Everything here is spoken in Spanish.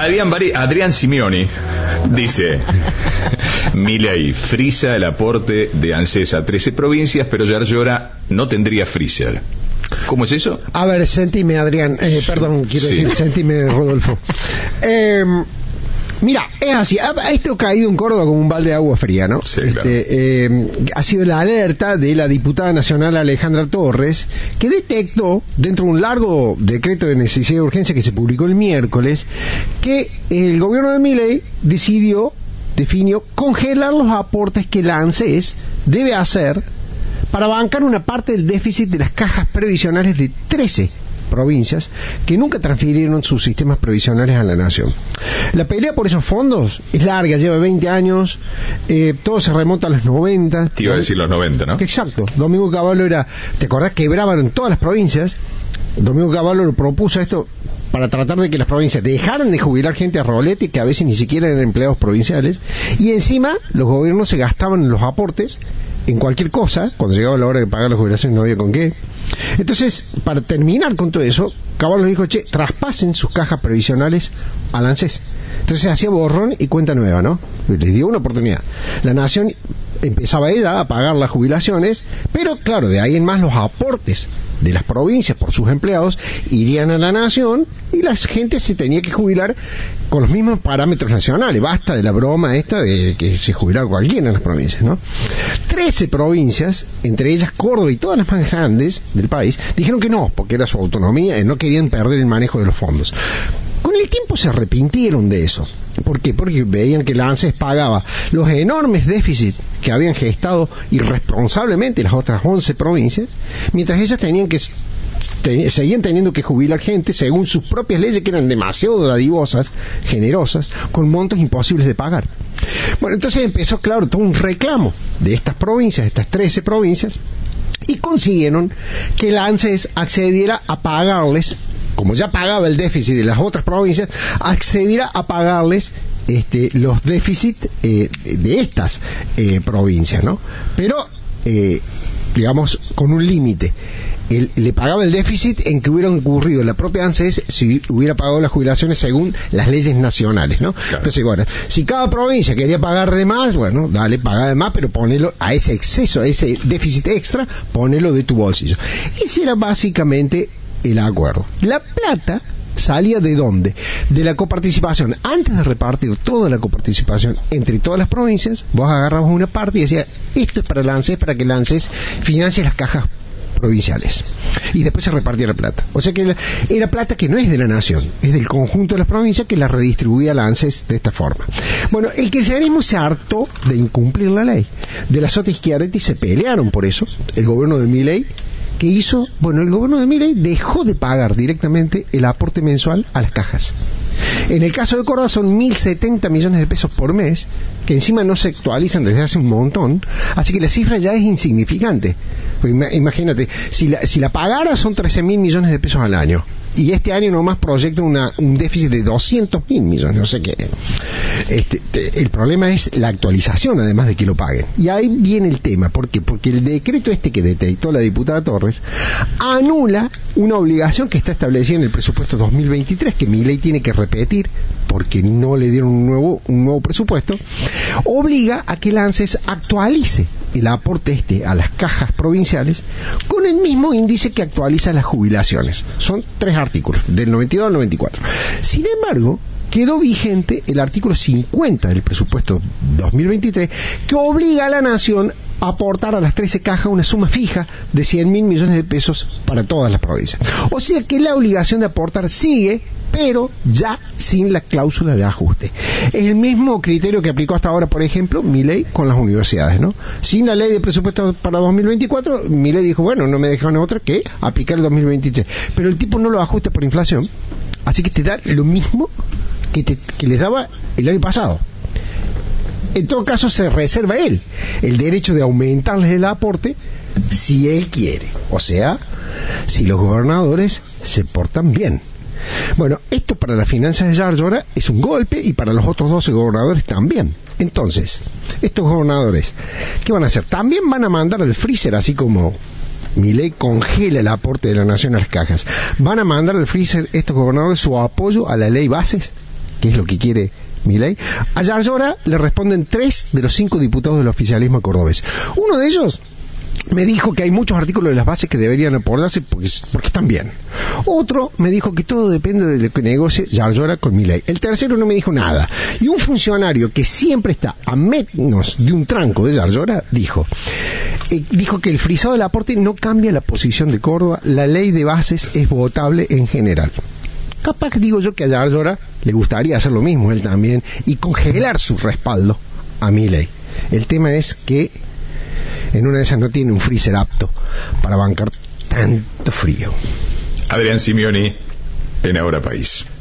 Adrián Simeoni dice: Milei frisa el aporte de ANSES a 13 provincias, pero Yarlora no tendría freezer. ¿Cómo es eso? A ver, sentime, Adrián. Decir, sentime, Rodolfo. Mira, es así. Esto ha caído en Córdoba como un balde de agua fría, ¿no? Sí, claro. Ha sido la alerta de la diputada nacional Alejandra Torres, que detectó, dentro de un largo decreto de necesidad de urgencia que se publicó el miércoles, que el gobierno de Milei definió congelar los aportes que la ANSES debe hacer para bancar una parte del déficit de las cajas previsionales de 13 provincias que nunca transfirieron sus sistemas previsionales a la nación. La pelea por esos fondos es larga, lleva 20 años, todo se remonta a los 90. Te iba a decir los 90, ¿no? Exacto. Domingo Cavallo ¿te acordás? Quebraban en todas las provincias. Domingo Cavallo lo propuso esto para tratar de que las provincias dejaran de jubilar gente a rolete, que a veces ni siquiera eran empleados provinciales, y encima los gobiernos se gastaban los aportes en cualquier cosa. Cuando llegaba la hora de pagar las jubilaciones no había con qué. Entonces, para terminar con todo eso, Caballo dijo: traspasen sus cajas previsionales al ANSES. Entonces hacía borrón y cuenta nueva, ¿no? Les dio una oportunidad. La nación empezaba ella a pagar las jubilaciones, pero claro, de ahí en más los aportes de las provincias por sus empleados irían a la nación y la gente se tenía que jubilar con los mismos parámetros nacionales. Basta de la broma esta de que se jubilara cualquiera en las provincias, ¿no? 13 provincias, entre ellas Córdoba y todas las más grandes del país, dijeron que no, porque era su autonomía y no querían perder el manejo de los fondos. Con el tiempo se arrepintieron de eso. ¿Por qué? Porque veían que la ANSES pagaba los enormes déficits que habían gestado irresponsablemente las otras 11 provincias, mientras ellas seguían teniendo que jubilar gente según sus propias leyes, que eran demasiado dadivosas, generosas, con montos imposibles de pagar. Bueno, entonces empezó, claro, todo un reclamo de estas provincias, estas 13 provincias, y consiguieron que la ANSES accediera a pagarles, como ya pagaba el déficit de las otras provincias, accediera a pagarles los déficits de estas provincias, ¿no? Pero, digamos, con un límite. Le pagaba el déficit en que hubiera ocurrido la propia ANSES si hubiera pagado las jubilaciones según las leyes nacionales, ¿no? Claro. Entonces, bueno, si cada provincia quería pagar de más, bueno, dale, paga de más, pero ponelo a ese exceso, a ese déficit extra, ponelo de tu bolsillo. Ese era básicamente el acuerdo. La plata salía ¿de dónde? De la coparticipación. Antes de repartir toda la coparticipación entre todas las provincias, vos agarrabas una parte y decías: esto es para el ANSES, para que el ANSES financie las cajas provinciales, y después se repartía la plata. O sea que era plata que no es de la nación, es del conjunto de las provincias, que la redistribuía la ANSES de esta forma. Bueno, el kirchnerismo se hartó de incumplir la ley. De la Sota Schiaretti se pelearon por eso. El gobierno de Milei, ¿qué hizo? Bueno, el gobierno de Milei dejó de pagar directamente el aporte mensual a las cajas. En el caso de Córdoba son 1.070 millones de pesos por mes, que encima no se actualizan desde hace un montón, así que la cifra ya es insignificante. Pues imagínate, si la pagara son 13.000 millones de pesos al año, y este año nomás proyecta un déficit de 200.000 millones, no sé qué. El problema es la actualización, además de que lo paguen. Y ahí viene el tema. ¿Por qué? Porque el decreto que detectó la diputada Torres anula una obligación que está establecida en el presupuesto 2023, que Milei tiene que repetir porque no le dieron un nuevo presupuesto. Obliga a que el ANSES actualice el aporte a las cajas provinciales con el mismo índice que actualiza las jubilaciones. Son 3 artículos, del 92 al 94. Sin embargo, quedó vigente el artículo 50 del presupuesto 2023, que obliga a la nación a aportar a las 13 cajas una suma fija de 100.000 millones de pesos para todas las provincias. O sea que la obligación de aportar sigue, pero ya sin la cláusula de ajuste. Es el mismo criterio que aplicó hasta ahora, por ejemplo, Milei con las universidades, ¿no? Sin la ley de presupuesto para 2024, Milei dijo: bueno, no me dejaron otra que aplicar el 2023. Pero el tipo no lo ajusta por inflación, así que te da lo mismo que les daba el año pasado. En todo caso, se reserva él el derecho de aumentarles el aporte si él quiere, o sea, si los gobernadores se portan bien. Bueno, esto para las finanzas de Yarlora es un golpe, y para los otros 12 gobernadores también. Entonces, estos gobernadores, ¿qué van a hacer? También van a mandar al freezer, así como Milei congela el aporte de la nación a las cajas. Van a mandar al freezer estos gobernadores su apoyo a la ley Bases, que es lo que quiere Milei, a Yarlora le responden 3 de los 5 diputados del oficialismo cordobés. Uno de ellos me dijo que hay muchos artículos de las bases que deberían abordarse porque están bien. Otro me dijo que todo depende de lo que negocie Yarlora con Milei. El tercero no me dijo nada. Y un funcionario que siempre está a menos de un tranco de Yarlora dijo que el frisado del aporte no cambia la posición de Córdoba, la ley de bases es votable en general. Capaz que digo yo que a Yarlora le gustaría hacer lo mismo él también y congelar su respaldo a Milei. El tema es que en una de esas no tiene un freezer apto para bancar tanto frío. Adrián Simioni en Ahora País.